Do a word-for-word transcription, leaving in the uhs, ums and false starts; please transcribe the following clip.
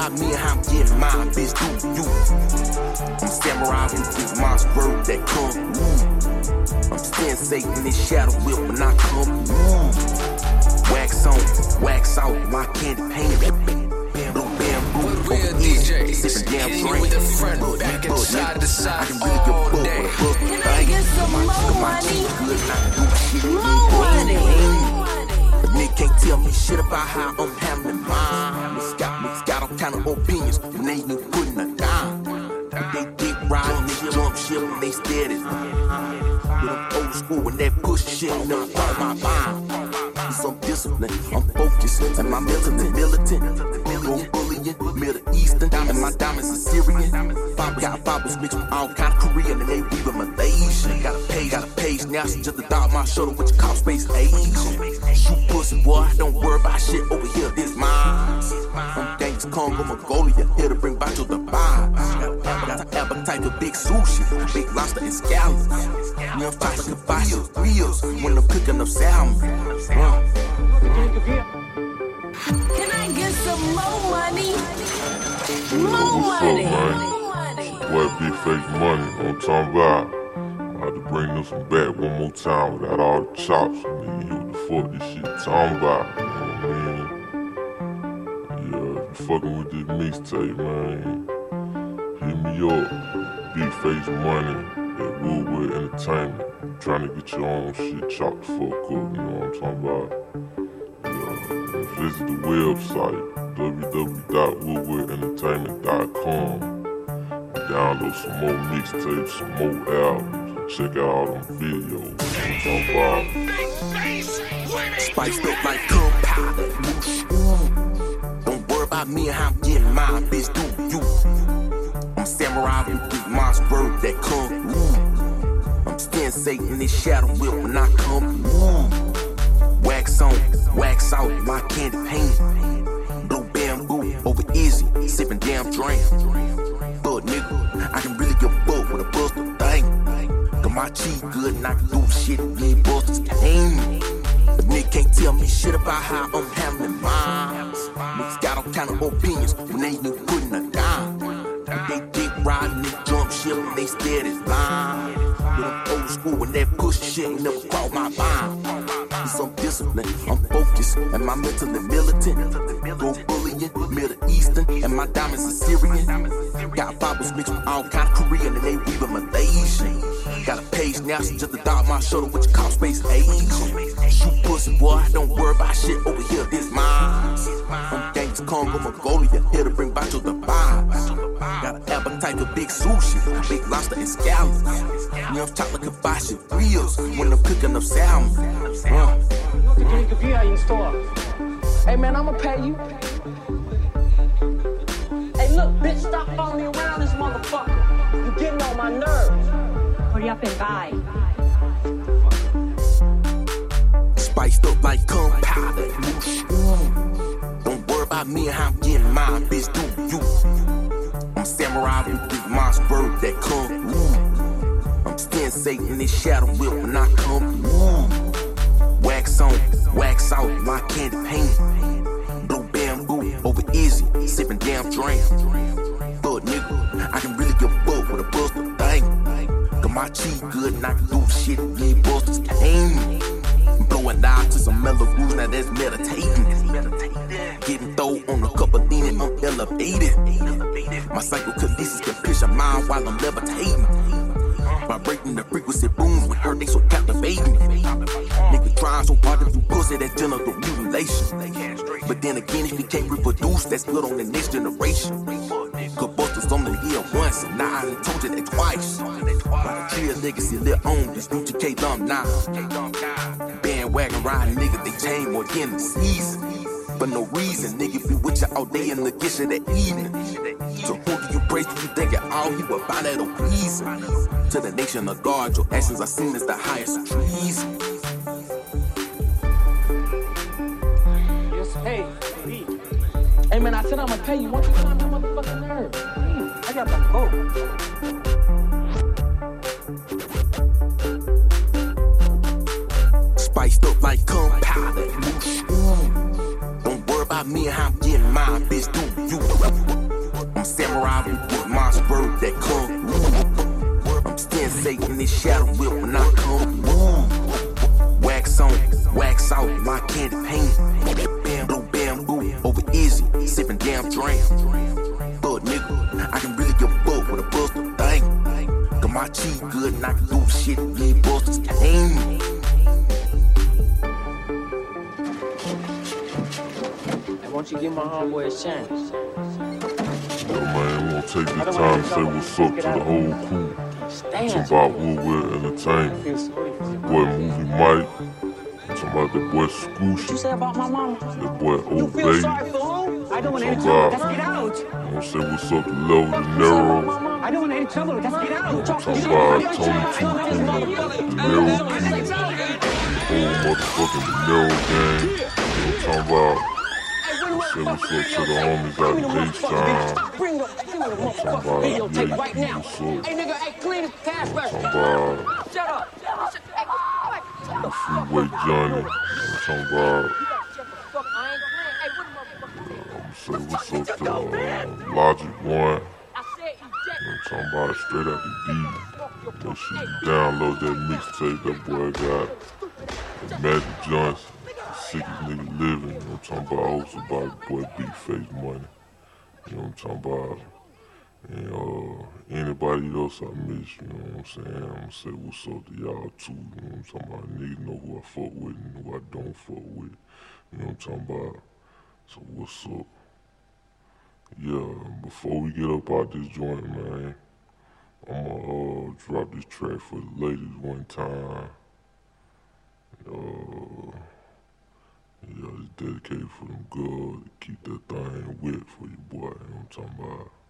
about me and how I'm getting mine, bitch, do you. I'm samurai with this monster bird that come ooh. I'm sensating this shadow whip when I come ooh. Wax on, wax out, my candy paint. Blue bamboo, real D Js, sipping damn hitting drink. with the front, back and side to side I can really get all booked day. with a book. Can I get some more money? Good, and I can do shit. More money. But nigga can't tell me shit about how I'm handling mine. Niggas got, niggas got all kind of opinions when they ain't even putting a dime. But they dick riding, they jump shit when they steady. With them old school when they push shit, never thought my mind. Some discipline, I'm focused, and my militant, militant. Go bullying, Middle Eastern, and my diamonds are Syrian. Five got fibers mixed with all kind of Korean, and they weave in Malaysia. Got a page, got a page now, so just a dog my shoulder with your call space Asian. Shoot pussy, boy, don't worry about shit over here, this mine. I'm Genghis Kong, I'm Mongolia, here to bring back to the vibes. Got an appetite for big sushi, big lobster and scallops. Young fight like a fire, reels, when I'm cooking up salmon. Uh. Can I get some more money? Yo, More what's money. up, man? Boy, Big Face Money, on time vibe. I had to bring this one back one more time without all the chops. I mean, you what the fuck this shit talking about? You know what I mean? Yeah, if you fucking with this mixtape, man, hit me up. Big Face Money at Woodwood Entertainment. Trying to get your own shit chopped the fuck up, you know what I'm talking about? Visit the website, w w w dot woodwood entertainment dot com. Download some more mixtapes, some more albums. Check out all them videos. Spiced up like gunpowder. Don't worry about me and how I'm getting mine, bitch, do you. I'm samurai with this monster bird that come ooh. I'm sensating this shadow whip when I come ooh. Wax on, wax out, my candy paint. Blue bamboo over easy, sipping damn drink. But nigga, I can really get booked with a buster thing. Got my cheese good and I can do shit these busters can't. But nigga can't tell me shit about how I'm handling mine. Niggas got all kind of opinions when they ain't even putting a dime. But they dick riding, they jump shit when they scared as blind. With them old school when they push shit and never cross my mind. Some discipline, I'm focused, and my mental and militant. Go bullying, Middle Eastern, and my diamonds are Syrian. Got fibers mixed with all kind of Korean, and they weave in Malaysian. Got a page now, so just a dog my shoulder with your call space Asian. Shoot pussy, boy, don't worry about shit over here, this mine. I'm Genghis Kong, I'm Mongolia, here to bring back to the vibes. Got an appetite for big sushi, big lobster and scallops. Young chocolate kabashi, reels, when I'm cooking up salmon. Uh. Hey man, I'ma pay you. Hey look, bitch, stop following me around this motherfucker. You getting on my nerves. Hurry up and buy. Spiced up like gunpowder. Don't worry about me and how I'm getting mine, bitch, do you. I'm samurai with this monster bird that come ooh. I'm sensating this shadow whip when I come ooh. Wax on, wax out, my candy paint. Blue bamboo over easy, sipping damn drink. But nigga, I can really get booked with a buster thing. Got my cheese good and I can do shit these busters can't. Blowing out to some mellow grooves, now that's meditating. Getting thrown on a cup of lean and I'm elevated. My psychokinesis can picture mine while I'm levitating. Vibrating the frequency booms with her, they so captivating. Nigga trying so hard to do pussy, that's genital mutilation. But then again, if you can't reproduce, that's good on the next generation. Cause busters only here once, and now I done told you that twice. Like a clear legacy live on this U G K alumni. Bandwagon riding nigga, they chain more than the season. For no reason, nigga be with you all day and the gish of that evening. So who do you praise? Do you think it all? He will find that on reason. To the nation of God, your actions are seen as the highest treason. Yes, hey, hey. Hey man, I said I'ma pay you. Won't you climb that motherfucking nerve? Hey, I got my boat. Spiced up like gunpowder. Don't worry about about me and how I'm getting my bitch do you. I'm samurai with my spur that come through. I'm still saking this shadow whip when I come through. Wax on, wax out, my candy paint. Bamboo, bamboo, over easy, sipping damn drink. But nigga, I can really give a fuck with a buster thing. Got my cheese good and I can do shit these busters can't. Won't you give my homeboy a chance? Yo, man, we'll take this time to say what's up to the whole crew. Talking about Woodward Entertainment. Boy Movie Mike. Talking about the boy Scoochie. What you say about my mama? The boy Old Baby. I don't want any trouble. Let's get out. I'm gonna say what's up to Level De Niro. I don't want any trouble. Let's get out. Talking about Tony Two Cool, De Niro Key, the whole motherfucking De Niro gang. I'm talking about. Say what's up to the homies out of H-Town. I'm talking about Lady P, what's up? Hey, nigga, hey, clean this cash I'm talking about Shut up. the Freeway Johnny. I'm talking about I'm say what's up to uh, Logic One. I'm talking about straight out the D. That shit, download that mixtape that boy got. Magic Johnson. Sickest nigga living, you know what I'm talking about? Also about boy Big Face Money. You know what I'm talking about? And uh, anybody else I miss, you know what I'm saying? I'm gonna say what's up to y'all too, you know what I'm talking about? Niggas know who I fuck with and who I don't fuck with. You know what I'm talking about? So what's up? Yeah, before we get up out this joint, man, I'ma uh, drop this track for the ladies one time. Uh, Yeah, it's dedicated for them girls. Keep that thing wet for you, boy. You know what I'm talking about?